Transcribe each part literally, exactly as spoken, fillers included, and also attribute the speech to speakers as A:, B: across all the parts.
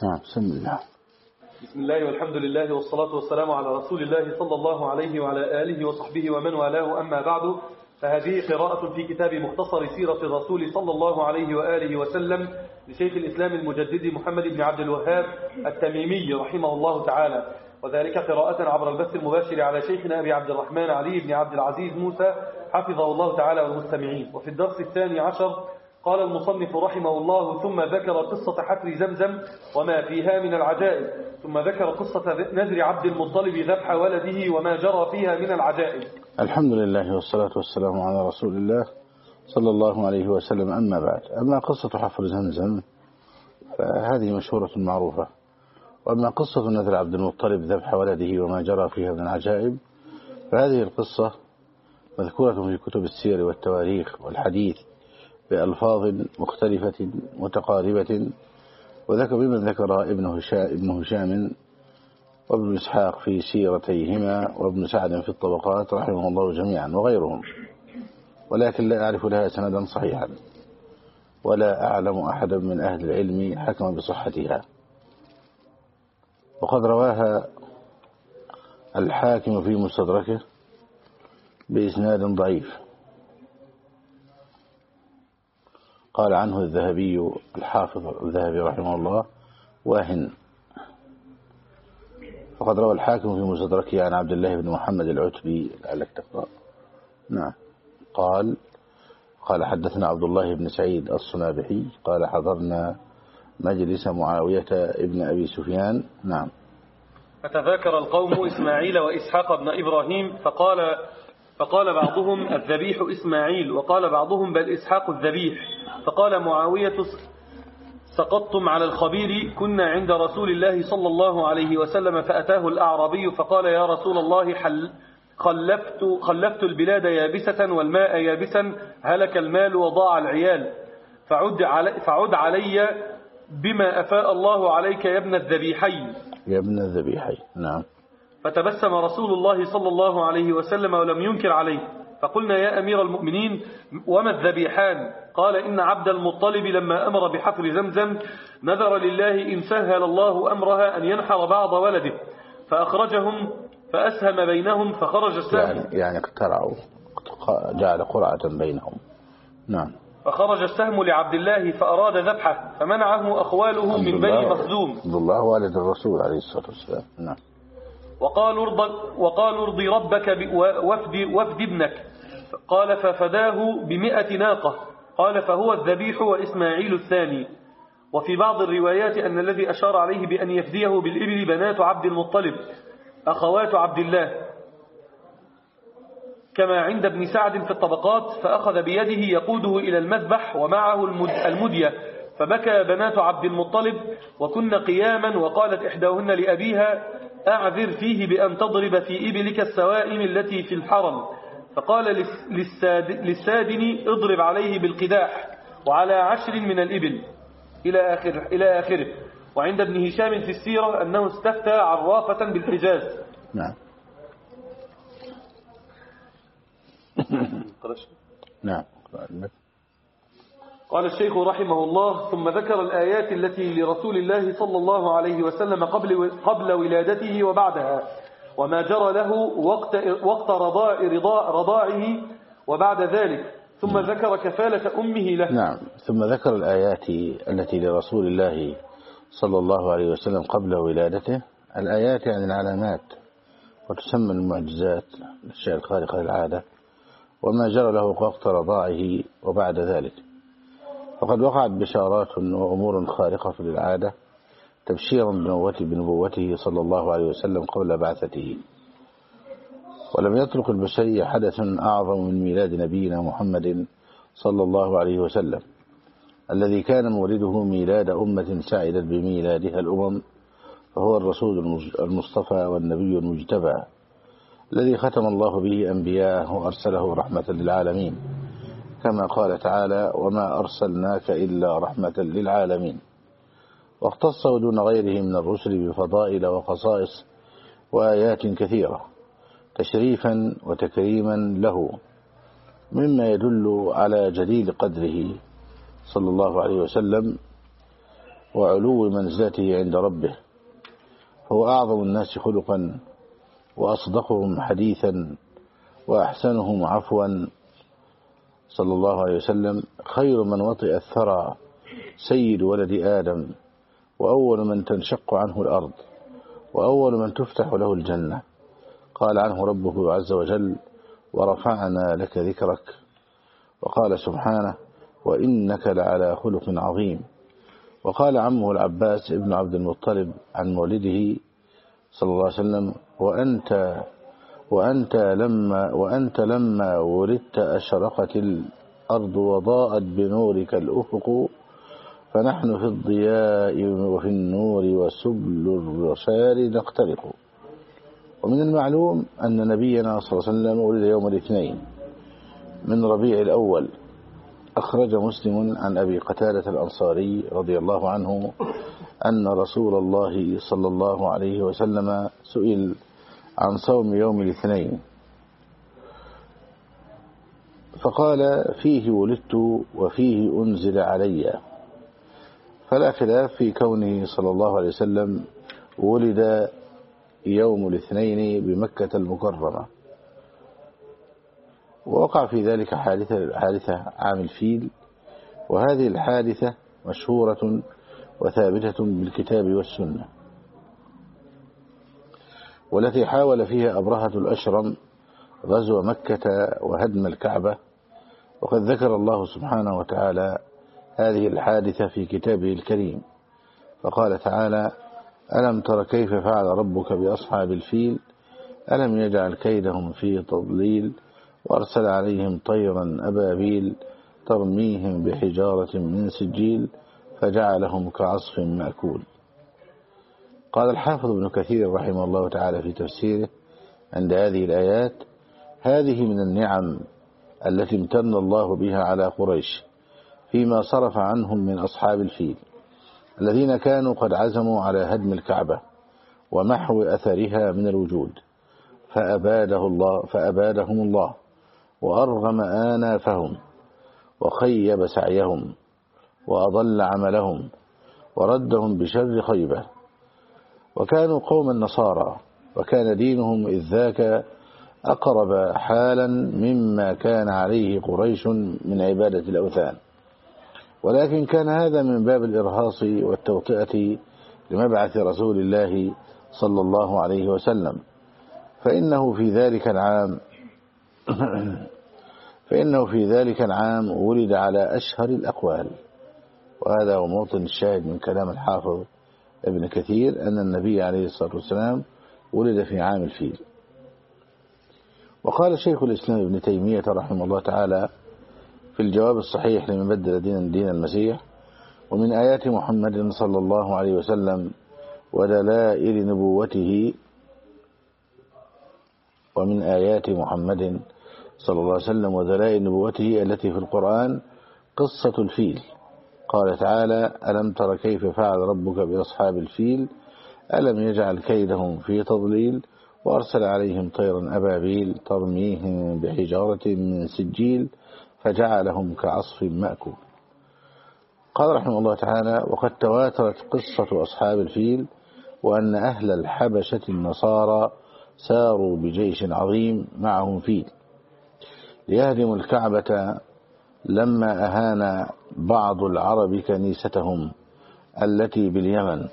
A: نعم بسم الله.
B: بسم الله والحمد لله والصلاة والسلام على رسول الله صلى الله عليه وعلى آله وصحبه ومن والاه، أما بعد، فهذه قراءة في كتاب مختصر سيرة الرسول صلى الله عليه وآله وسلم لشيخ الإسلام المجدد محمد بن عبد الوهاب التميمي رحمه الله تعالى، وذلك قراءة عبر البث المباشر على شيخنا أبي عبد الرحمن علي بن عبد العزيز موسى حفظه الله تعالى والمستمعين. وفي الدرس الثاني عشر قال المصنف رحمه الله: ثم ذكر قصة حفر زمزم وما فيها من العجائب، ثم ذكر قصة نذر عبد المطلب ذبح ولده وما جرى فيها من العجائب.
A: الحمد لله والصلاة والسلام على رسول الله صلى الله عليه وسلم. أما بعد، أما قصة حفر زمزم فهذه مشهورة معروفة، وأما قصة نذر عبد المطلب ذبح ولده وما جرى فيها من العجائب فهذه القصة مذكورة في كتب السير والتواريخ والحديث بألفاظ مختلفة متقاربة، وذكر بمن ذكر ابن هشام, ابن هشام وابن إسحاق في سيرتيهما وابن سعد في الطبقات رحمه الله جميعا وغيرهم، ولكن لا أعرف لها سندا صحيحا ولا أعلم أحدا من أهل العلم حكم بصحتها. وقد رواها الحاكم في مستدركه بإسناد ضعيف، قال عنه الذهبي الحافظ الذهبي رحمه الله واهن. فقد روى الحاكم في مستدركه عن عبد الله بن محمد العتبي لعلك تقرأ. نعم. قال قال حدثنا عبد الله بن سعيد الصنابحي قال حضرنا مجلس معاوية ابن أبي سفيان. نعم.
B: فتذاكر القوم إسماعيل وإسحاق بن إبراهيم فقال فقال بعضهم الذبيح إسماعيل، وقال بعضهم بل إسحاق الذبيح. فقال معاوية: سقطتم على الخبير، كنا عند رسول الله صلى الله عليه وسلم فأتاه الأعرابي فقال: يا رسول الله، حل خلفت, خلفت البلاد يابسة والماء يابسا، هلك المال وضاع العيال، فعد علي, فعد علي بما أفاء الله عليك يا ابن الذبيحين.
A: يا ابن الذبيحين. نعم.
B: فتبسم رسول الله صلى الله عليه وسلم ولم ينكر عليه. فقلنا: يا أمير المؤمنين، وما الذبيحان؟ قال: إن عبد المطلب لما أمر بحفر زمزم نذر لله إن سهل الله أمرها أن ينحر بعض ولده، فأخرجهم فأسهم بينهم فخرج السهم،
A: يعني, يعني اقترعوا، جعل قرعة بينهم. نعم.
B: فخرج السهم لعبد الله فأراد ذبحه فمنعه أخواله من بني مخزوم.
A: عبد الله والد الرسول عليه الصلاة والسلام. نعم.
B: وقالوا ارض وقالوا ارضي ربك وفد, وفد ابنك. قال: ففداه بمئة ناقة. قال: فهو الذبيح وإسماعيل الثاني. وفي بعض الروايات أن الذي أشار عليه بأن يفديه بالإبل بنات عبد المطلب أخوات عبد الله، كما عند ابن سعد في الطبقات. فأخذ بيده يقوده إلى المذبح ومعه المدية، فبكى بنات عبد المطلب وكن قياما، وقالت إحداهن لأبيها: أعذر فيه بأن تضرب في إبلك السوائم التي في الحرم. فقال للساد للسادن: اضرب عليه بالقداح وعلى عشر من الإبل، إلى آخره, إلى آخره. وعند ابن هشام في السيرة أنه استفتى عرافة بالحجاز.
A: نعم. نعم.
B: قال الشيخ رحمه الله: ثم ذكر الآيات التي لرسول الله صلى الله عليه وسلم قبل, قبل ولادته وبعدها، وما جرى له وقت, وقت رضاع رضاع رضاعه وبعد ذلك، ثم ذكر كفالة أمه له.
A: نعم. ثم ذكر الآيات التي لرسول الله صلى الله عليه وسلم قبل ولادته. الآيات يعني العلامات، وتسمى المعجزات، الأشياء الخارقة للعادة، وما جرى له وقت رضاعه وبعد ذلك. فقد وقعت بشارات وأمور خارقة للعادة تبشيرا بنبوته صلى الله عليه وسلم قبل بعثته، ولم يترك البشرية حدث أعظم من ميلاد نبينا محمد صلى الله عليه وسلم، الذي كان مولده ميلاد أمة سعدت بميلادها الأمم، فهو الرسول المصطفى والنبي المجتبى الذي ختم الله به أنبياءه وأرسله رحمة للعالمين، كما قال تعالى: وما أرسلناك إلا رحمة للعالمين. واختصه دون غيره من الرسل بفضائل وخصائص وآيات كثيرة تشريفا وتكريما له، مما يدل على جليل قدره صلى الله عليه وسلم وعلو منزلته عند ربه، فهو أعظم الناس خلقا وأصدقهم حديثا وأحسنهم عفوا صلى الله عليه وسلم، خير من وطئ الثرى، سيد ولد آدم، وأول من تنشق عنه الأرض، وأول من تفتح له الجنة. قال عنه ربه عز وجل: ورفعنا لك ذكرك. وقال سبحانه: وإنك لعلى خلق عظيم. وقال عمه العباس ابن عبد المطلب عن مولده صلى الله عليه وسلم: وأنت وأنت لما وأنت لما ولدت أشرقت الأرض وضاءت بنورك الأفق، فنحن في الضياء وفي النور وسبل الرشاد نخترق. ومن المعلوم أن نبينا صلى الله عليه وسلم ولد يوم الاثنين من ربيع الأول. أخرج مسلم عن أبي قتادة الأنصاري رضي الله عنه أن رسول الله صلى الله عليه وسلم سئل عن صوم يوم الاثنين فقال: فيه ولدت وفيه أنزل علي. فلا خلاف في كونه صلى الله عليه وسلم ولد يوم الاثنين بمكة المكرمة. ووقع في ذلك حادثة, حادثة عام الفيل، وهذه الحادثة مشهورة وثابتة بالكتاب والسنة، والتي حاول فيها أبرهة الأشرم غزو مكة وهدم الكعبة. وقد ذكر الله سبحانه وتعالى هذه الحادثة في كتابه الكريم، فقال تعالى: ألم تر كيف فعل ربك بأصحاب الفيل ألم يجعل كيدهم في تضليل وأرسل عليهم طيرا أبابيل ترميهم بحجارة من سجيل فجعلهم كعصف مأكول. قال الحافظ ابن كثير رحمه الله تعالى في تفسيره عند هذه الآيات: هذه من النعم التي امتن الله بها على قريش فيما صرف عنهم من أصحاب الفيل الذين كانوا قد عزموا على هدم الكعبة ومحو أثرها من الوجود، فأباده الله فأبادهم الله وأرغم آنافهم وخيب سعيهم وأضل عملهم وردهم بشر خيبة. وكانوا قوم النصارى، وكان دينهم إذ ذاك أقرب حالا مما كان عليه قريش من عبادة الأوثان، ولكن كان هذا من باب الإرهاص والتوطئة لمبعث رسول الله صلى الله عليه وسلم. فإنه في ذلك العام فإنه في ذلك العام ولد على أشهر الأقوال، وهذا هو موطن الشاهد من كلام الحافظ ابن كثير أن النبي عليه الصلاة والسلام ولد في عام الفيل. وقال شيخ الإسلام ابن تيمية رحمه الله تعالى في الجواب الصحيح لمن بدل دين دين المسيح: ومن آيات محمد صلى الله عليه وسلم ودلائل نبوته ومن آيات محمد صلى الله عليه وسلم ودلائل نبوته التي في القرآن قصة الفيل. قال تعالى: ألم تر كيف فعل ربك بأصحاب الفيل ألم يجعل كيدهم في تضليل وأرسل عليهم طيرا أبابيل ترميهم بحجارة من سجيل فجعلهم كعصف مأكول. قال رحمه الله تعالى: وقد تواترت قصة أصحاب الفيل، وأن أهل الحبشة النصارى ساروا بجيش عظيم معهم فيل ليهدموا الكعبة لما أهان بعض العرب كنيستهم التي باليمن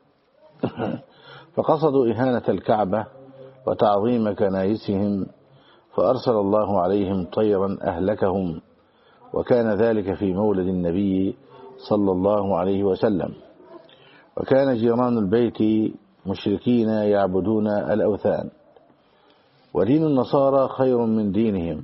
A: فقصدوا إهانة الكعبة وتعظيم كنائسهم، فأرسل الله عليهم طيرا أهلكهم، وكان ذلك في مولد النبي صلى الله عليه وسلم. وكان جيران البيت مشركين يعبدون الأوثان، ودين النصارى خير من دينهم.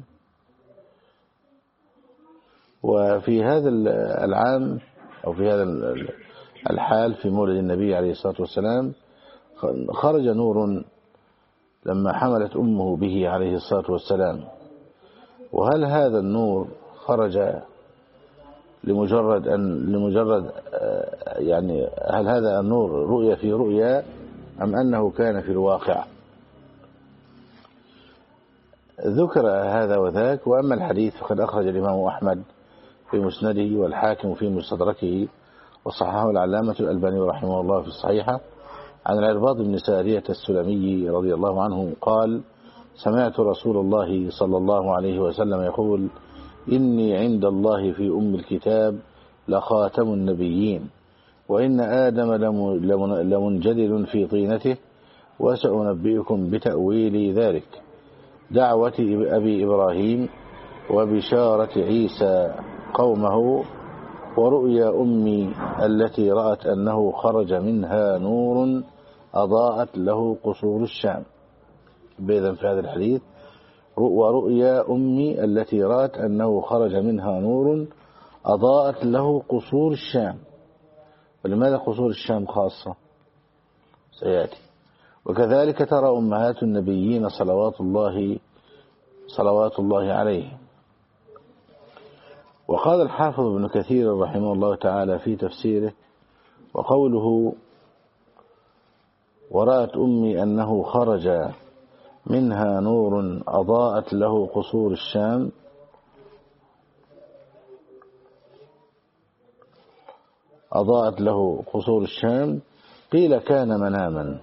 A: وفي هذا العام أو في هذا الحال في مولد النبي عليه الصلاة والسلام خرج نور لما حملت أمه به عليه الصلاة والسلام. وهل هذا النور خرج لمجرد أن لمجرد يعني هل هذا النور رؤية في رؤيا أم أنه كان في الواقع؟ ذكر هذا وذاك. وأما الحديث فقد أخرج الإمام أحمد في مسنده والحاكم في مستدركه وصححه العلامة الألباني رحمه الله في الصحيحة عن العرباض بن سارية السلمي رضي الله عنه قال: سمعت رسول الله صلى الله عليه وسلم يقول: إني عند الله في أم الكتاب لخاتم النبيين، وإن آدم لمنجدل في طينته، وسأنبئكم بتأويل ذلك، دعوة أبي إبراهيم، وبشارة عيسى قومه، ورؤيا أمي التي رأت أنه خرج منها نور أضاءت له قصور الشام. بإذن في هذا الحديث: ورؤيا أمي التي رأت أنه خرج منها نور أضاءت له قصور الشام. ولماذا قصور الشام خاصة؟ سيأتي. وكذلك ترى أمهات النبيين صلوات الله صلوات الله عليه. وقال الحافظ ابن كثير رحمه الله تعالى في تفسيره: وقوله ورأت أمي أنه خرج منها نور أضاءت له قصور الشام، أضاءت له قصور الشام قيل كان مناما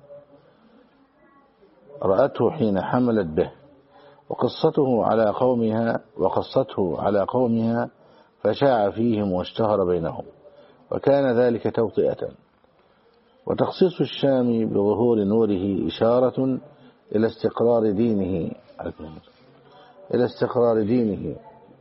A: رأته حين حملت به، وقصته على قومها وقصته على قومها فشاع فيهم واشتهر بينهم، وكان ذلك توطئة. وتخصيص الشام بظهور نوره إشارة إلى استقرار دينه إلى استقرار دينه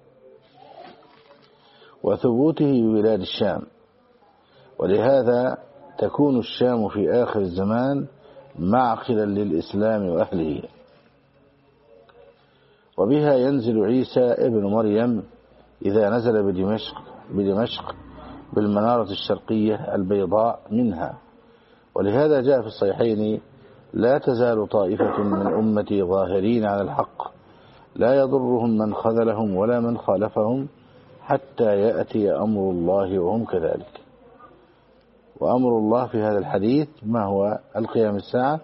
A: وثبوته ببلاد الشام، ولهذا تكون الشام في آخر الزمان معقلا للإسلام وأهله. وبها ينزل عيسى ابن مريم إذا نزل بدمشق بدمشق بالمنارة الشرقية البيضاء منها. ولهذا جاء في الصحيحين: لا تزال طائفة من أمتي ظاهرين على الحق، لا يضرهم من خذلهم ولا من خالفهم حتى يأتي أمر الله وهم كذلك. وأمر الله في هذا الحديث ما هو؟ القيام الساعة؟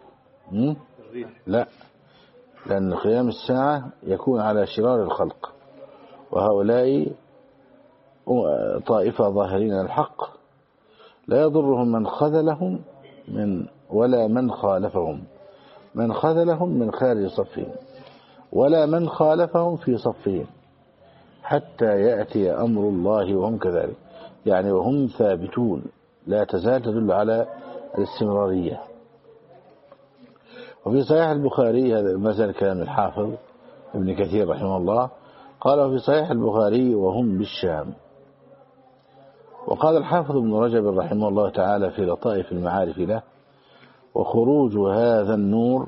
A: لا، لأن قيام الساعة يكون على شرار الخلق، وهؤلاء طائفة ظاهرين على الحق لا يضرهم من خذلهم من ولا من خالفهم، من خذلهم من خارج صفهم ولا من خالفهم في صفهم حتى يأتي أمر الله وهم كذلك، يعني وهم ثابتون، لا تزال تدل على الاستمرارية. وفي صحيح البخاري، هذا ما زال كلام الحافظ ابن كثير رحمه الله، قال في صحيح البخاري: وهم بالشام. وقال الحافظ ابن رجب رحمه الله تعالى في لطائف المعارف له: وخروج هذا النور،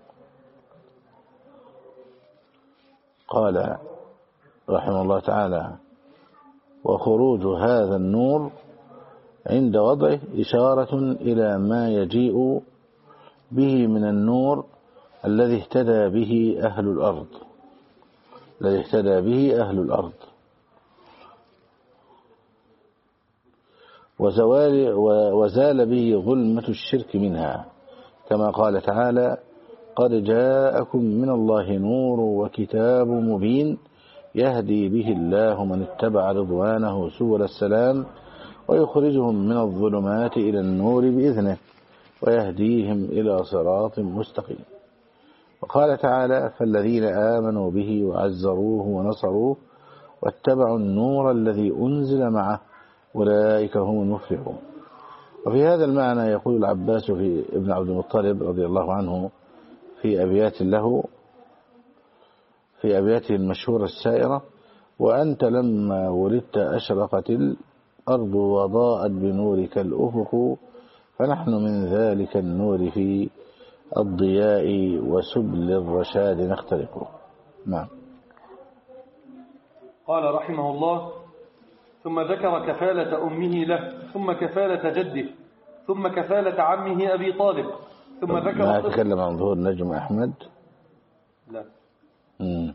A: قال رحمه الله تعالى: وخروج هذا النور عند وضعه إشارة إلى ما يجيء به من النور الذي اهتدى به أهل الأرض الذي اهتدى به أهل الأرض وزوال وزال به ظلمة الشرك منها، كما قال تعالى: قد جاءكم من الله نور وكتاب مبين يهدي به الله من اتبع رضوانه سبل السلام ويخرجهم من الظلمات إلى النور بإذنه ويهديهم إلى صراط مستقيم. وقال تعالى: فالذين آمنوا به وعزروه ونصروه واتبعوا النور الذي أنزل معه أولئك هم المفلحون. وفي هذا المعنى يقول العباس في ابن عبد المطلب رضي الله عنه في أبيات له في أبياته المشهورة السائرة: وأنت لما ولدت أشرقت الأرض وضاءت بنورك الأفق، فنحن من ذلك النور في الضياء وسبل الرشاد نخترق. نعم.
B: قال رحمه الله: ثم ذكر كفالة أمه له، ثم كفالة جده، ثم كفالة عمه أبي طالب، ثم ذكر
A: ما تكلم عن ظهور نجم أحمد؟
B: لا.
A: مم.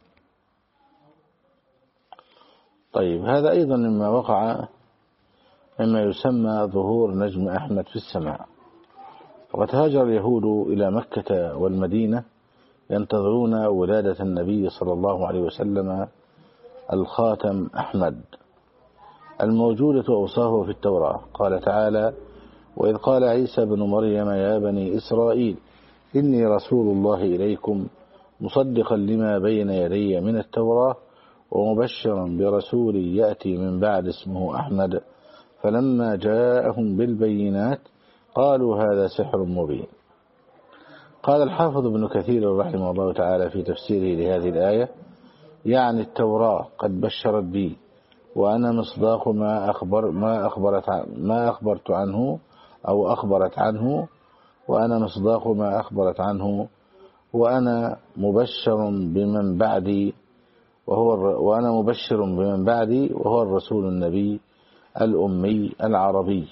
A: طيب، هذا أيضا مما وقع مما يسمى ظهور نجم أحمد في السماء. فقد هاجر اليهود إلى مكة والمدينة ينتظرون ولادة النبي صلى الله عليه وسلم الخاتم أحمد، الموجودة وأوصافه في التوراة. قال تعالى: وإذ قال عيسى بن مريم يا بني إسرائيل إني رسول الله إليكم مصدقا لما بين يدي من التوراة ومبشرا برسول يأتي من بعد اسمه أحمد فلما جاءهم بالبينات قالوا هذا سحر مبين. قال الحافظ ابن كثير رحمه الله تعالى في تفسيره لهذه الآية: يعني التوراة قد بشرت بي وأنا مصداق ما أخبر ما أخبرت ما أخبرت عنه أو أخبرت عنه وأنا مصداق ما أخبرت عنه وأنا مبشر بمن بعدي وهو وأنا مبشر بمن بعدي وهو الرسول النبي الأمي العربي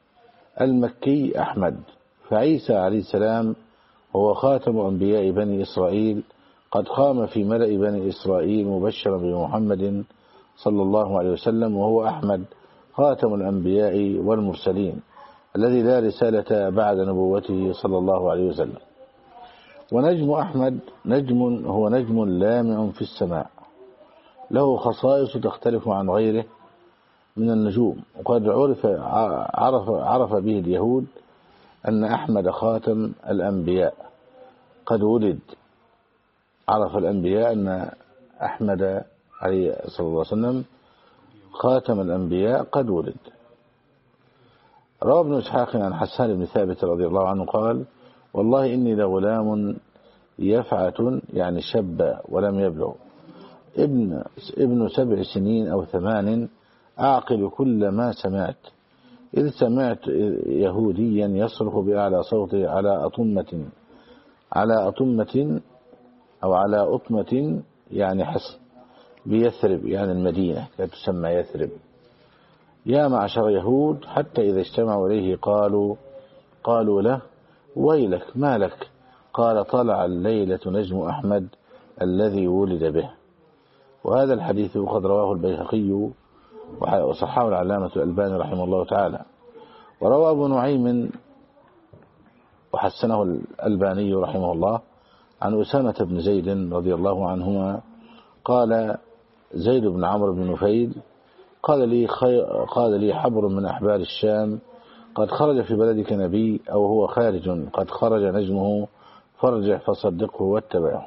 A: المكي أحمد. فعيسى عليه السلام هو خاتم أنبياء بني إسرائيل قد قام في ملأ بني إسرائيل مبشرا بمحمد صلى الله عليه وسلم، وهو أحمد خاتم الأنبياء والمرسلين الذي لا رسالة بعد نبوته صلى الله عليه وسلم. ونجم أحمد نجم هو نجم لامع في السماء له خصائص تختلف عن غيره من النجوم، وقد عرف عرف عرف به اليهود أن أحمد خاتم الأنبياء قد ولد. عرف الأنبياء أن أحمد عليه صلى الله عليه وسلم خاتم الأنبياء قد ولد. روى ابن إسحاق عن حسان بن ثابت رضي الله عنه قال: والله إني لغلام يفعة يعني شب ولم يبلغ ابن ابن سبع سنين أو ثمان أعقل كل ما سمعت إذ سمعت يهوديا يصرخ بأعلى صوته على أطمة على أطمة أو على أطمة يعني حصن بيثرب يعني المدينة كانت تسمى يثرب: يا معشر يهود، حتى إذا اجتمعوا إليه قالوا قالوا له: ويلك ما لك؟ قال: طلع الليلة نجم أحمد الذي ولد به. وهذا الحديث قد رواه البيهقي وصححه العلامة الألباني رحمه الله تعالى. وروى أبو نعيم وحسنه الألباني رحمه الله عن أسامة بن زيد رضي الله عنهما قال: زيد بن عمرو بن نفيل قال لي قال لي حبر من أحبار الشام: قد خرج في بلدك نبي أو هو خارج قد خرج نجمه فارجع فصدقه واتبعه.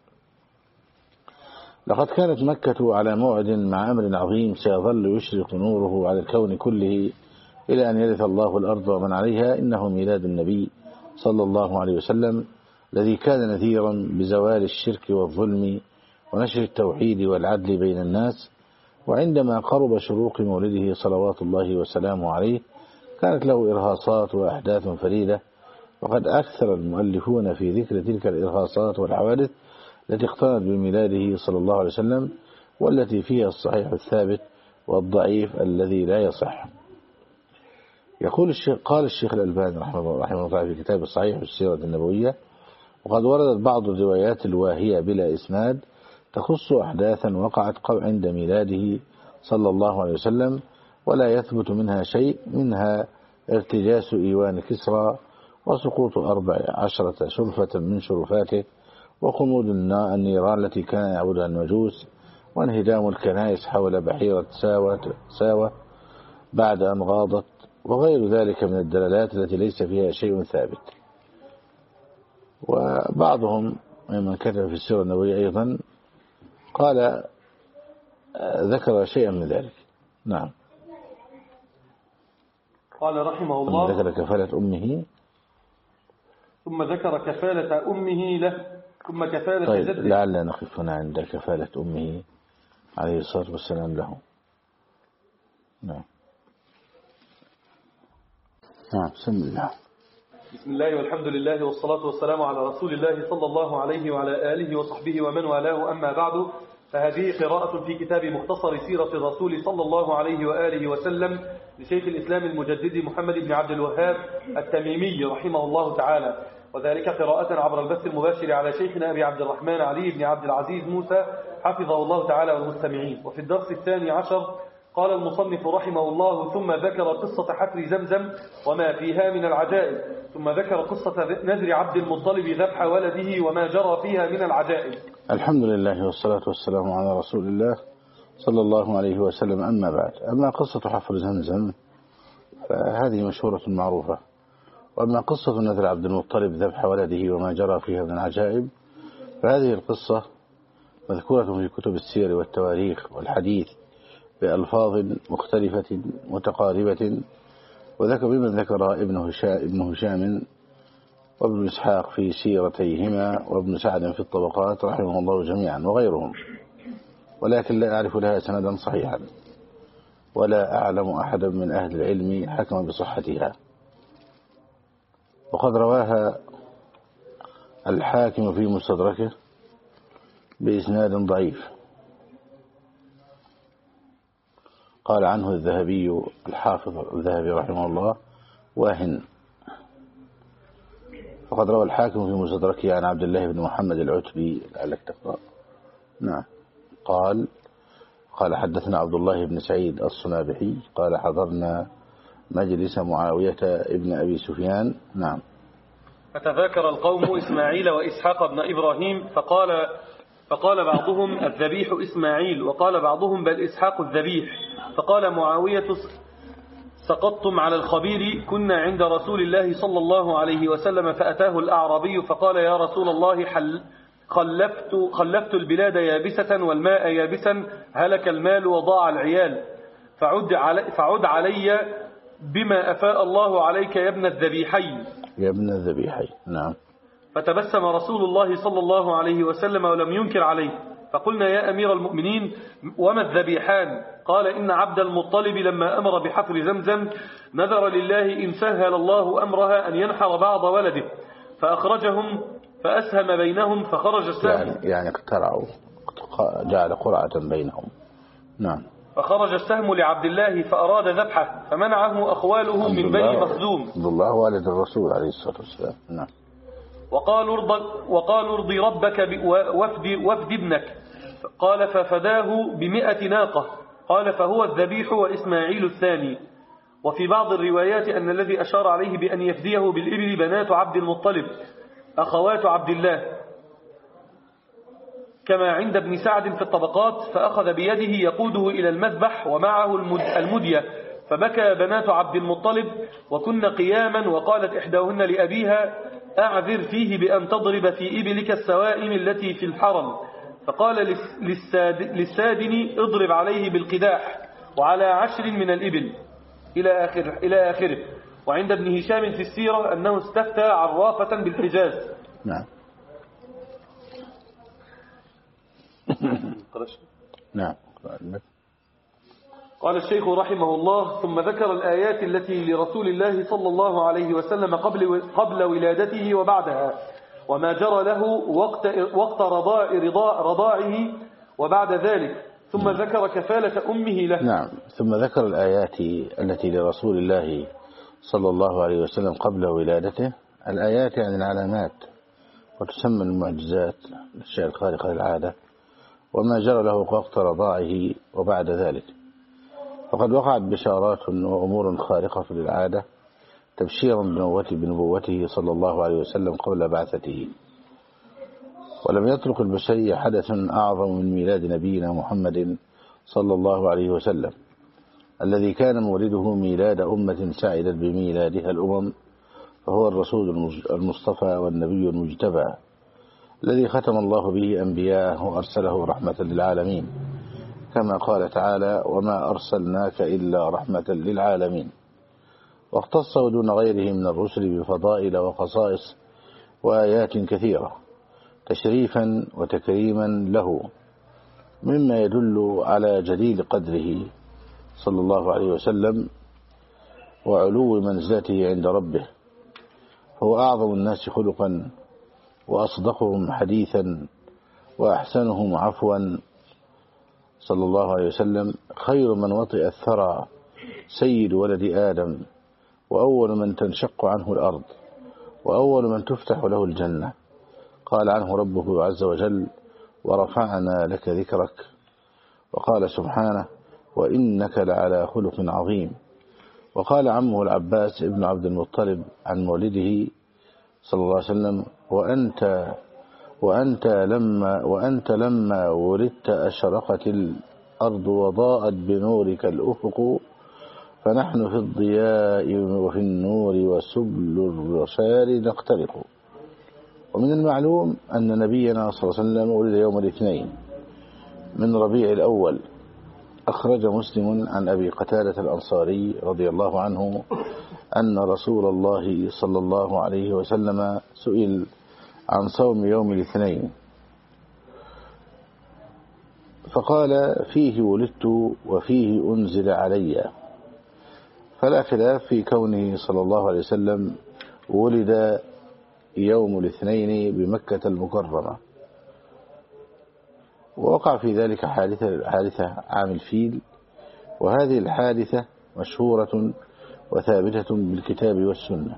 A: لقد كانت مكة على موعد مع أمر عظيم سيظل يشرق نوره على الكون كله إلى أن يرث الله الأرض ومن عليها، إنه ميلاد النبي صلى الله عليه وسلم الذي كان نذيرا بزوال الشرك والظلم ونشر التوحيد والعدل بين الناس. وعندما قرب شروق مولده صلوات الله وسلامه عليه كانت له إرهاصات وأحداث فريدة، وقد أكثر المؤلفون في ذكر تلك الإرهاصات والحوادث التي اقترنت بميلاده صلى الله عليه وسلم، والتي فيها الصحيح الثابت والضعيف الذي لا يصح. يقول الشيخ قال الشيخ الألباني رحمه الله تعالى في كتاب الصحيح السيرة النبوية: وقد وردت بعض الروايات الواهية بلا إسناد تخص أحداثا وقعت عند ميلاده صلى الله عليه وسلم ولا يثبت منها شيء، منها ارتجاس إيوان كسرى وسقوط أربع عشرة شرفة من شرفاته وخمود النيران التي كان يعبدها المجوس وانهدام الكنائس حول بحيرة ساوة, ساوة بعد أن غاضت وغير ذلك من الدلالات التي ليس فيها شيء ثابت. وبعضهم ممن كتب في السيرة النبوية أيضا قال ذكر شيئا من ذلك. نعم.
B: قال رحمه الله:
A: ذكر كفالة أمه
B: ثم ذكر كفالة أمه له ثم كفالة
A: طيب
B: جده.
A: لعل نقف هنا عند كفالة أمه عليه الصلاة والسلام له. نعم. نعم. بسم الله.
B: بسم الله والحمد لله والصلاة والسلام على رسول الله صلى الله عليه وعلى آله وصحبه ومن والاه، أما بعد، فهذه قراءة في كتاب مختصر سيرة الرسول صلى الله عليه وآله وسلم لشيخ الإسلام المجدد محمد بن عبد الوهاب التميمي رحمه الله تعالى، وذلك قراءة عبر البث المباشر على شيخنا أبي عبد الرحمن علي بن عبد العزيز موسى حفظه الله تعالى والمستمعين. وفي الدرس الثاني عشر قال المصنف رحمه الله: ثم ذكر قصة حفر زمزم وما فيها من العجائب، ثم ذكر قصة نذر عبد المطلب ذبح ولده وما جرى فيها من العجائب.
A: الحمد لله والصلاة والسلام على رسول الله صلى الله عليه وسلم. أما بعد، أما قصة حفر زمزم فهذه مشهورة معروفة. وأما قصة نذر عبد المطلب ذبح ولده وما جرى فيها من العجائب فهذه القصة مذكورة في كتب السير والتواريخ والحديث بألفاظ مختلفة متقاربة، وذكر بمن ذكر ابن هشام, ابن هشام وابن إسحاق في سيرتيهما وابن سعد في الطبقات رحمه الله جميعا وغيرهم، ولكن لا أعرف لها سندا صحيحا ولا أعلم أحدا من أهل العلم حكم بصحتها. وقد رواها الحاكم في مستدركه بإسناد ضعيف، قال عنه الذهبي الحافظ الذهبي رحمه الله واهن. وقد روى الحاكم في مستدركه عن عبد الله بن محمد العتبي لعلك تقرأ. نعم. قال قال حدثنا عبد الله بن سعيد الصنابحي قال حضرنا مجلس معاوية ابن أبي سفيان. نعم.
B: فتذاكر القوم إسماعيل وإسحاق بن إبراهيم فقال فقال بعضهم الذبيح إسماعيل وقال بعضهم بل إسحاق الذبيح. فقال معاوية سقطتم على الخبير كنا عند رسول الله صلى الله عليه وسلم فأتاه الأعرابي فقال يا رسول الله حل خلفت, خلفت البلاد يابسة والماء يابسا هلك المال وضاع العيال فعد علي, فعد علي بما أفاء الله عليك يا ابن الذبيحين
A: يا ابن الذبيحين. نعم.
B: فتبسم رسول الله صلى الله عليه وسلم ولم ينكر عليه. فقلنا يا أمير المؤمنين وما الذبيحان؟ قال إن عبد المطلب لما أمر بحفر زمزم نذر لله إن سهل الله أمرها أن ينحر بعض ولده فأخرجهم فأسهم بينهم فخرج السهم
A: يعني, يعني اقترعوا جعل قرعة بينهم. نعم.
B: فخرج السهم لعبد الله فأراد ذبحه فمنعه أخواله من بني مخزوم.
A: عبد الله والد الرسول عليه الصلاة والسلام. نعم.
B: وقالوا ارض وقالوا ارضي ربك وفد وفد ابنك قال ففداه بمئة ناقة قال فهو الذبيح وإسماعيل الثاني. وفي بعض الروايات أن الذي أشار عليه بأن يفديه بالإبل بنات عبد المطلب أخوات عبد الله كما عند ابن سعد في الطبقات فأخذ بيده يقوده إلى المذبح ومعه المدية فبكى بنات عبد المطلب وكن قياما وقالت إحداهن لأبيها أعذر فيه بأن تضرب في إبلك السوائم التي في الحرم فقال للساد للسادن اضرب عليه بالقداح وعلى عشر من الإبل إلى آخره, إلى آخره. وعند ابن هشام في السيرة أنه استفتى عرافة بالحجاز.
A: نعم. نعم.
B: قال الشيخ رحمه الله ثم ذكر الآيات التي لرسول الله صلى الله عليه وسلم قبل, قبل ولادته وبعدها وما جرى له وقت, وقت رضاع رضاع رضاعه وبعد ذلك ثم ذكر كفالة أمه له.
A: نعم. ثم ذكر الآيات التي لرسول الله صلى الله عليه وسلم قبل ولادته. الآيات يعني العلامات وتسمى المعجزات الأشياء الخارقة للعادة وما جرى له وقت رضاعه وبعد ذلك. فقد وقعت بشارات وأمور خارقة للعادة تبشيرا بنبوته صلى الله عليه وسلم قبل بعثته. ولم يترك البشرية حدث أعظم من ميلاد نبينا محمد صلى الله عليه وسلم الذي كان مولده ميلاد أمة سعدت بميلادها الأمم فهو الرسول المصطفى والنبي المجتبى الذي ختم الله به أنبياءه وأرسله رحمة للعالمين كما قال تعالى وما أرسلناك إلا رحمة للعالمين. واختصه دون غيره من الرسل بفضائل وخصائص وآيات كثيرة تشريفا وتكريما له مما يدل على جليل قدره صلى الله عليه وسلم وعلو منزلته عند ربه فهو أعظم الناس خلقا وأصدقهم حديثا وأحسنهم عفوا صلى الله عليه وسلم خير من وطئ الثرى سيد ولد آدم وأول من تنشق عنه الأرض وأول من تفتح له الجنة. قال عنه ربه عز وجل ورفعنا لك ذكرك. وقال سبحانه وإنك لعلى خلق عظيم. وقال عمه العباس ابن عبد المطلب عن مولده صلى الله عليه وسلم وأنت وأنت لما وأنت لما ولدت أشرقت الأرض وضاءت بنورك الأفق، فنحن في الضياء وفي النور وسبل الرشاد نخترق. ومن المعلوم أن نبينا صلى الله عليه وسلم ولد يوم الاثنين من ربيع الأول. أخرج مسلم عن أبي قتادة الأنصاري رضي الله عنه أن رسول الله صلى الله عليه وسلم سئل عن صوم يوم الاثنين فقال: فيه ولدت وفيه أنزل علي. فلا خلاف في كونه صلى الله عليه وسلم ولد يوم الاثنين بمكة المكرمة، ووقع في ذلك حادثة, حادثة عام الفيل، وهذه الحادثة مشهورة وثابتة بالكتاب والسنة،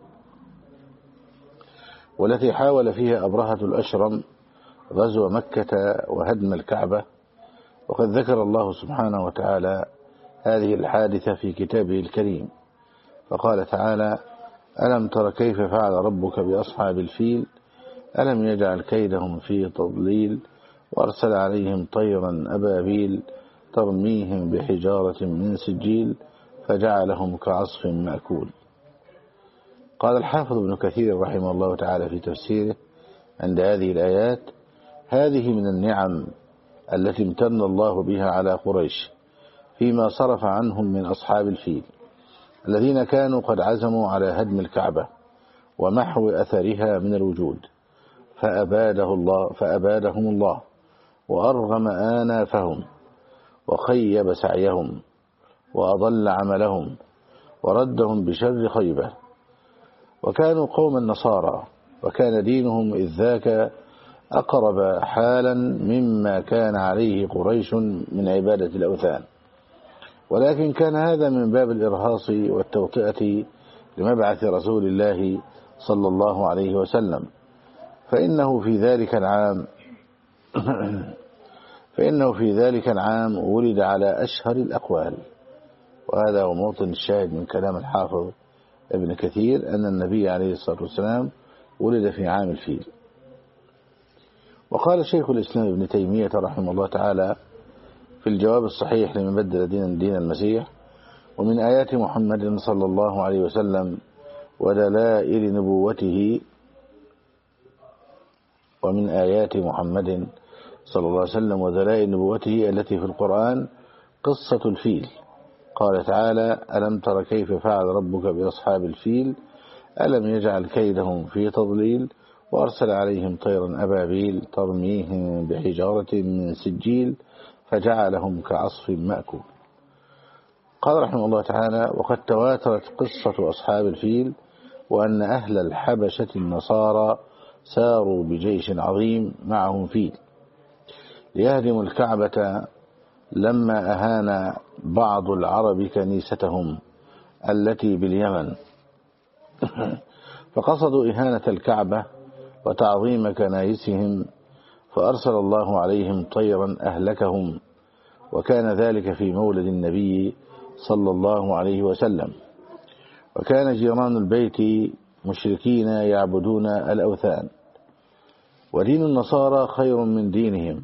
A: والتي حاول فيها أبرهة الأشرم غزو مكة وهدم الكعبة. وقد ذكر الله سبحانه وتعالى هذه الحادثة في كتابه الكريم، فقال تعالى: ألم تر كيف فعل ربك بأصحاب الفيل ألم يجعل كيدهم في تضليل وأرسل عليهم طيرا أبابيل ترميهم بحجارة من سجيل فجعلهم كعصف مأكول. قال الحافظ ابن كثير رحمه الله تعالى في تفسيره عند هذه الآيات: هذه من النعم التي امتن الله بها على قريش فيما صرف عنهم من أصحاب الفيل الذين كانوا قد عزموا على هدم الكعبة ومحو أثرها من الوجود، فأباده الله فأبادهم الله وأرغم آنافهم وخيب سعيهم وأضل عملهم وردهم بشر خيبة. وكانوا قوما نصارى، وكان دينهم إذ ذاك أقرب حالا مما كان عليه قريش من عبادة الأوثان، ولكن كان هذا من باب الإرهاص والتوطئة لمبعث رسول الله صلى الله عليه وسلم، فإنه في ذلك العام فإنه في ذلك العام ولد على أشهر الأقوال. وهذا هو موطن الشاهد من كلام الحافظ ابن كثير أن النبي عليه الصلاة والسلام ولد في عام الفيل. وقال شيخ الإسلام ابن تيمية رحمه الله تعالى في الجواب الصحيح لمن بدل دين دين المسيح: ومن آيات محمد صلى الله عليه وسلم ودلائل نبوته ومن آيات محمد صلى الله عليه وسلم ودلائل نبوته التي في القرآن قصة الفيل. قال تعالى: ألم تر كيف فعل ربك بأصحاب الفيل ألم يجعل كيدهم في تضليل وأرسل عليهم طيرا أبابيل ترميهم بحجارة من سجيل فجعلهم كعصف مأكول. قال رحمه الله تعالى: وقد تواترت قصة أصحاب الفيل، وأن أهل الحبشة النصارى ساروا بجيش عظيم معهم فيل ليهدموا الكعبة لما أهان بعض العرب كنيستهم التي باليمن فقصدوا إهانة الكعبة وتعظيم كنائسهم، فأرسل الله عليهم طيرا أهلكهم، وكان ذلك في مولد النبي صلى الله عليه وسلم. وكان جيران البيت مشركين يعبدون الأوثان، ودين النصارى خير من دينهم.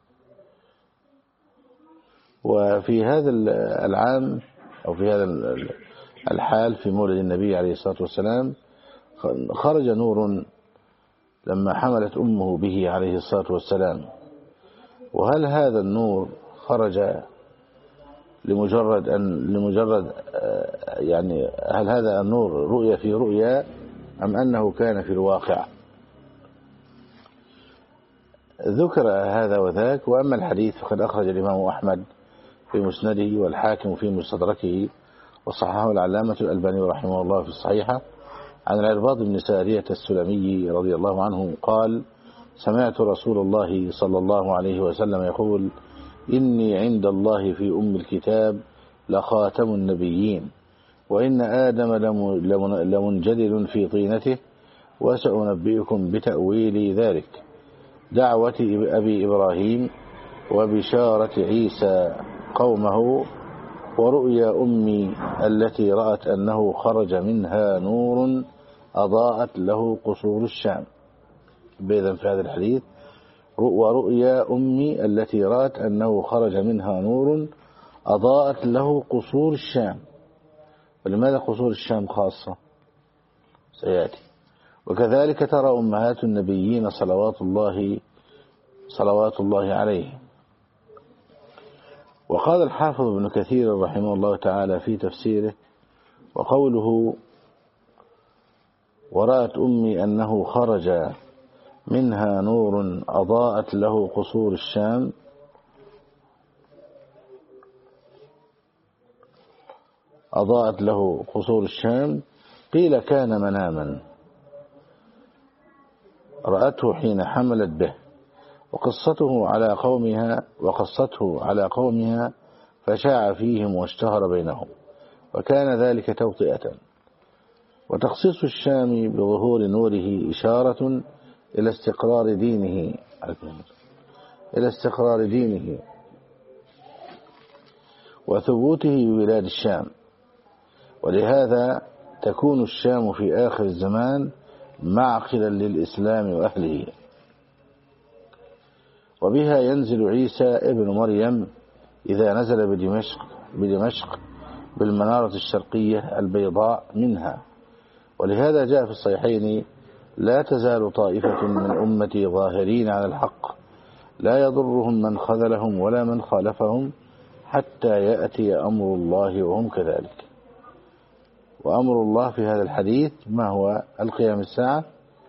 A: وفي هذا العام أو في هذا الحال في مولد النبي عليه الصلاة والسلام خرج نور لما حملت أمه به عليه الصلاة والسلام. وهل هذا النور خرج لمجرد أن لمجرد يعني هل هذا النور رؤية في رؤيا أم أنه كان في الواقع؟ ذكر هذا وذاك. وأما الحديث فقد أخرج الإمام أحمد في مسنده والحاكم في مستدركه وصححه العلامة الألباني رحمه الله في الصحيحة عن العرباض بن سارية السلمي رضي الله عنه قال: سمعت رسول الله صلى الله عليه وسلم يقول: إني عند الله في أم الكتاب لخاتم النبيين، وإن آدم لمنجدل في طينته، وسأنبئكم بتأويل ذلك، دعوة أبي إبراهيم وبشارة عيسى قومه ورؤيا أمي التي رأت أنه خرج منها نور أضاءت له قصور الشام. بإذن في هذا الحديث ورؤيا أمي التي رأت أنه خرج منها نور أضاءت له قصور الشام. ولماذا قصور الشام خاصة؟ سيأتي. وكذلك ترى أمهات النبيين صلوات الله صلوات الله عليه. وقال الحافظ ابن كثير رحمه الله تعالى في تفسيره: وقوله ورأت أمي أنه خرج منها نور أضاءت له قصور الشام، أضاءت له قصور الشام قيل كان مناما رأته حين حملت به، وقصته على قومها وقصته على قومها فشاع فيهم واشتهر بينهم، وكان ذلك توطئة. وتخصيص الشام بظهور نوره إشارة إلى استقرار دينه إلى استقرار دينه وثبوته ببلاد الشام، ولهذا تكون الشام في آخر الزمان معقلا للإسلام وأهله. وبها ينزل عيسى ابن مريم إذا نزل بدمشق بدمشق بالمنارة الشرقية البيضاء منها. ولهذا جاء في الصحيحين: لا تزال طائفة من أمتي ظاهرين على الحق لا يضرهم من خذلهم ولا من خالفهم حتى يأتي أمر الله وهم كذلك. وأمر الله في هذا الحديث ما هو؟ القيام الساعة؟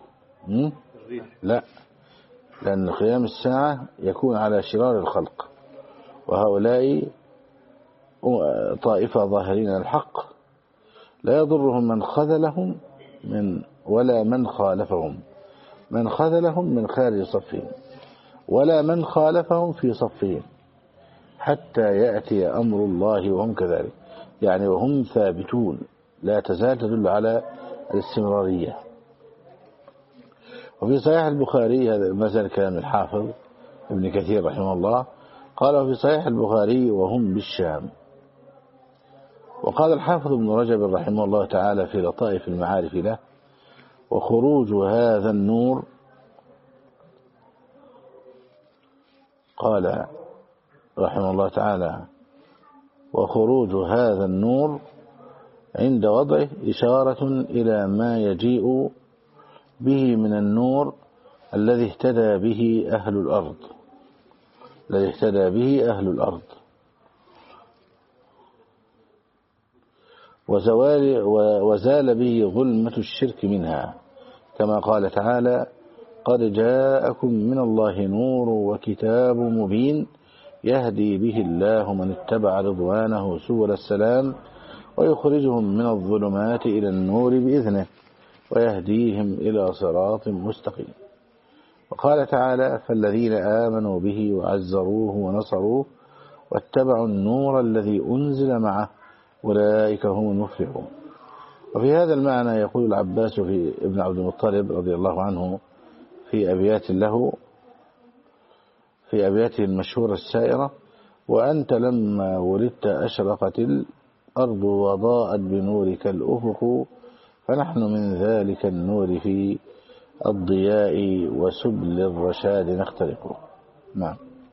A: لا، لأن قيام الساعة يكون على شرار الخلق، وهؤلاء طائفة ظاهرين على الحق لا يضرهم من خذلهم من ولا من خالفهم، من خذلهم من خارج صفهم ولا من خالفهم في صفهم حتى يأتي أمر الله وهم كذلك، يعني وهم ثابتون، لا تزال تدل على الاستمرارية. وفي صحيح البخاري، هذا ما زال كلام الحافظ ابن كثير رحمه الله، قال في صحيح البخاري: وهم بالشام. وقال الحافظ ابن رجب رحمه الله تعالى في لطائف المعارف له: وخروج هذا النور، قال رحمه الله تعالى: وخروج هذا النور عند وضعه إشارة إلى ما يجيء به من النور الذي اهتدى به أهل الأرض الذي اهتدى به أهل الأرض وزوال وزال به ظلمة الشرك منها، كما قال تعالى: قد جاءكم من الله نور وكتاب مبين يهدي به الله من اتبع رضوانه سبل السلام ويخرجهم من الظلمات إلى النور بإذنه ويهديهم إلى صراط مستقيم. وقال تعالى: فالذين آمنوا به وعزروه ونصروه واتبعوا النور الذي أنزل معه أولئك هم المفلحون. وفي هذا المعنى يقول العباس في ابن عبد المطلب رضي الله عنه في أبيات له في أبياته المشهورة السائرة: وأنت لما ولدت أشرقت الأرض وضاءت بنورك الأفق فنحن من ذلك النور في الضياء وسبل الرشاد نخترق. نعم.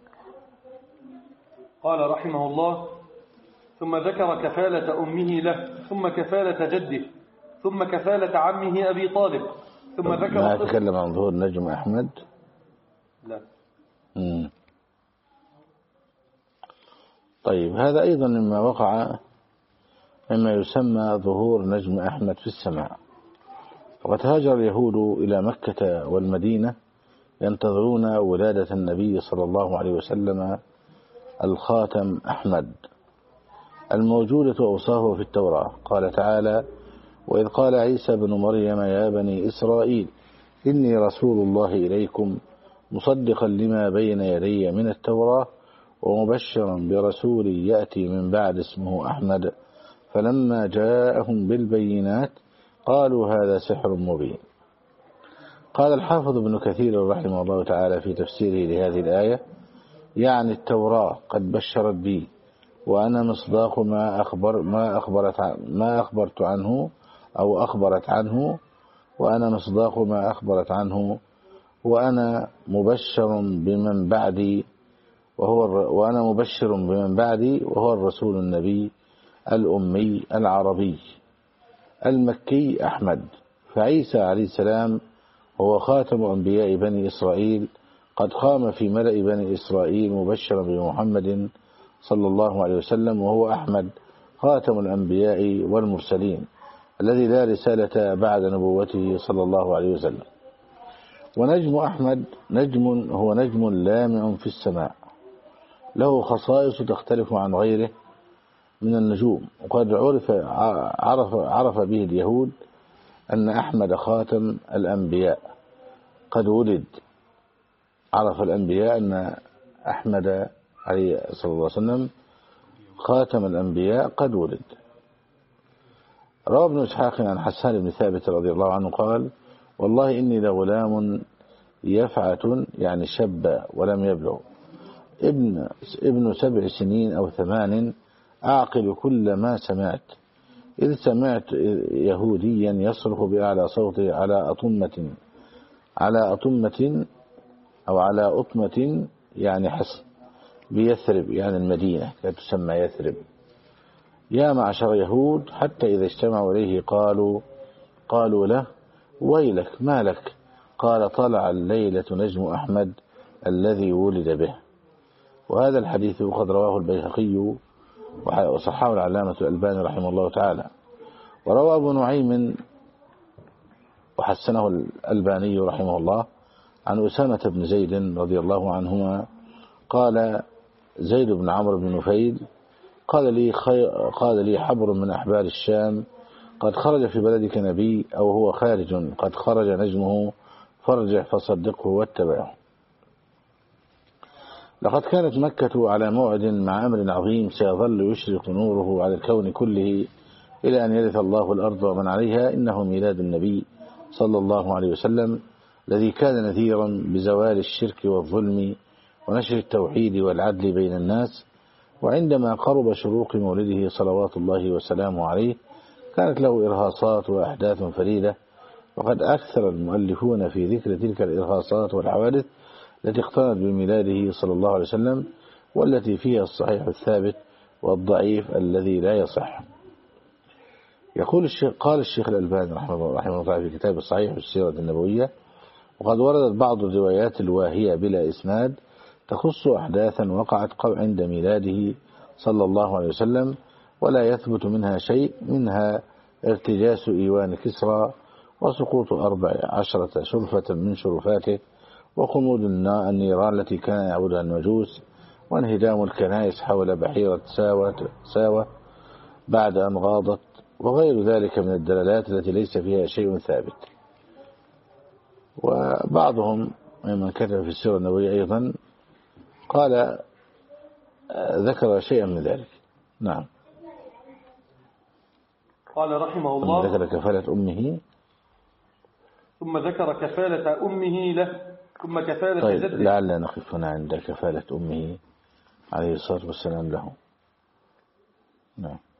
B: قال رحمه الله: ثم ذكر كفالة أمه له، ثم كفالة جده، ثم كفالة عمه أبي طالب، ثم ذكر
A: ما أتكلم عن ظهور نجم أحمد.
B: لا.
A: مم. طيب، هذا أيضا مما وقع مما يسمى ظهور نجم أحمد في السماء. وقد هاجر اليهود إلى مكة والمدينة ينتظرون ولادة النبي صلى الله عليه وسلم الخاتم أحمد الموجودة أوصافه في التوراة. قال تعالى: وإذ قال عيسى بن مريم يا بني إسرائيل إني رسول الله إليكم مصدقا لما بين يدي من التوراة ومبشرا برسول يأتي من بعد اسمه أحمد فلما جاءهم بالبينات قالوا هذا سحر مبين. قال الحافظ ابن كثير رحمه الله تعالى في تفسيره لهذه الآية: يعني التوراة قد بشرت بي وأنا مصداق ما أخبر ما أخبرت ما أخبرت عنه أو أخبرت عنه وأنا مصداق ما أخبرت عنه وأنا مبشر بمن بعدي وهو وأنا مبشر بمن بعدي وهو الرسول النبي الأمي العربي المكي أحمد. فعيسى عليه السلام هو خاتم أنبياء بني إسرائيل، قد قام في ملأ بني إسرائيل مبشرا بمحمد صلى الله عليه وسلم، وهو أحمد خاتم الأنبياء والمرسلين الذي لا رسالة بعد نبوته صلى الله عليه وسلم. ونجم أحمد نجم هو نجم لامع في السماء له خصائص تختلف عن غيره من النجوم، وقد عرف عرف عرف به اليهود أن أحمد خاتم الأنبياء قد ولد. عرف الأنبياء أن أحمد عليه صلى الله عليه وسلم خاتم الأنبياء قد ولد. روى ابن إسحاق عن حسان بن ثابت رضي الله عنه قال: والله إني لغلام يفعة، يعني شب ولم يبلغ، ابن ابن سبع سنين أو ثمان، أعقل كل ما سمعت، إذ سمعت يهوديا يصرخ بأعلى صوته على أطمة على أطمة أو على أطمة يعني حصن بيثرب، يعني المدينة كانت تسمى يثرب، يا معشر يهود، حتى إذا اجتمعوا إليه قالوا قالوا له: ويلك ما لك؟ قال: طلع الليلة نجم أحمد الذي ولد به. وهذا الحديث قد رواه البيهقي وصححه العلامة الألباني رحمه الله تعالى. وروى أبو نعيم وحسنه الألباني رحمه الله عن أسامة بن زيد رضي الله عنهما قال: زيد بن عمرو بن نفيل قال لي خي... قال لي حبر من أحبار الشام: قد خرج في بلدك نبي، أو هو خارج قد خرج نجمه، فارجع فصدقه واتبعه. لقد كانت مكة على موعد مع أمر عظيم سيظل يشرق نوره على الكون كله إلى أن يرث الله الأرض ومن عليها، إنه ميلاد النبي صلى الله عليه وسلم الذي كان نذيرا بزوال الشرك والظلم ونشر التوحيد والعدل بين الناس. وعندما قرب شروق مولده صلوات الله وسلامه عليه كانت له إرهاصات وأحداث فريدة، وقد أكثر المؤلفون في ذكر تلك الإرهاصات والحوادث التي اقترنت بميلاده صلى الله عليه وسلم، والتي فيها الصحيح الثابت والضعيف الذي لا يصح. يقول الشيخ قال الشيخ الألباني رحمه الله رحمه الله في كتاب الصحيح السيرة النبوية: وقد وردت بعض الروايات الواهية بلا إسناد تخص أحداثا وقعت عند ميلاده صلى الله عليه وسلم، ولا يثبت منها شيء، منها ارتجاس إيوان كسرى، وسقوط أربع عشرة شرفة من شرفاته، وخمود النيران التي كان يعبدها المجوس، وانهدام الكنائس حول بحيرة ساوة, ساوة بعد أن غاضت، وغير ذلك من الدلالات التي ليس فيها شيء ثابت. وبعضهم ممن كتب في السيرة النبوية أيضا قال ذكر شيئا من ذلك. نعم.
B: قال رحمه الله:
A: ذكر كفالة أمه،
B: ثم ذكر كفالة أمه له، ثم كفالة
A: طيب
B: جده.
A: لعل نقف هنا عند كفالة أمه عليه الصلاة والسلام له. نعم.